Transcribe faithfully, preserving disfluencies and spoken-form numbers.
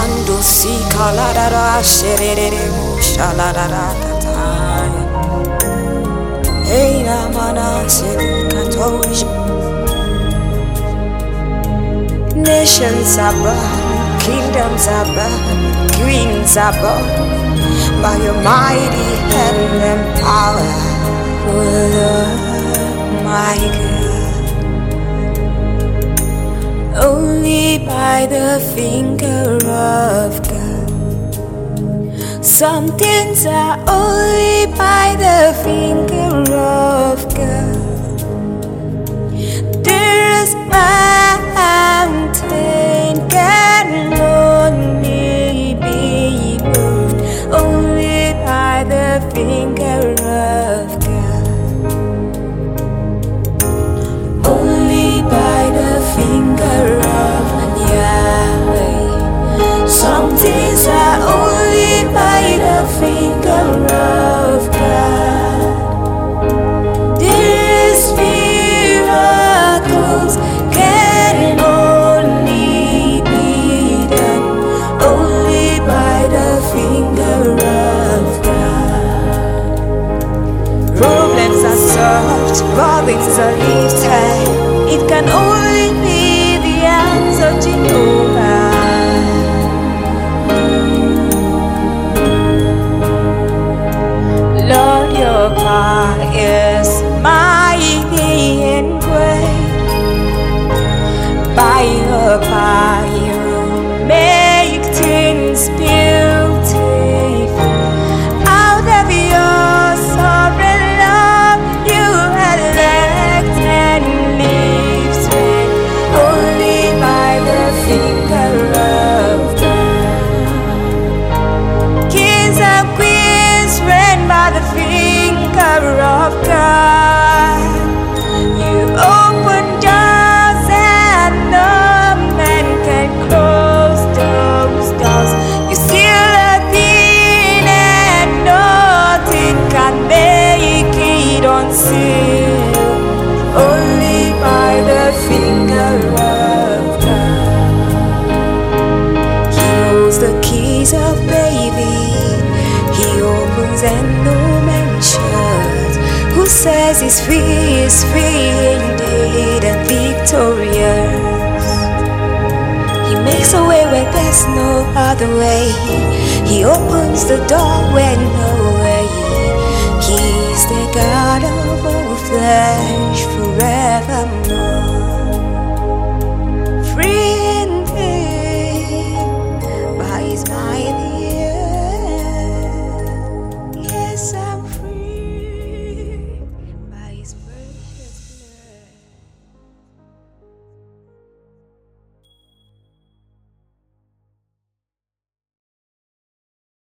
Mando si kaladara sherere mushaladara tataya. Hey na mana selikatosh. Nations are born, kingdoms are born, queens are born by your mighty hand and power, oh Lord, my God. Only by the finger of God. Some things are only by the finger of God. There's mountain can only be moved only by the finger of God. Only by the finger of Yahweh. Some things are only by the finger of God. These miracles can only be done only by the finger of God. Problems are solved, burdens are lifted. It can only be the hands of Jehovah. Lord, your power is mighty and great. By your power you make things beautiful. Out of your sovereign love you elect and live straight only by the finger of God. Kings and queens reign by the finger of God. You open doors and no man can close those doors. You seal a thing and nothing can make it unsealed only by the finger of God. He holds the keys of David. He opens and no man shuts. Who says he's free is free indeed and victorious. He makes a way where there's no other way. He opens the door where no way. He's the God of all flesh.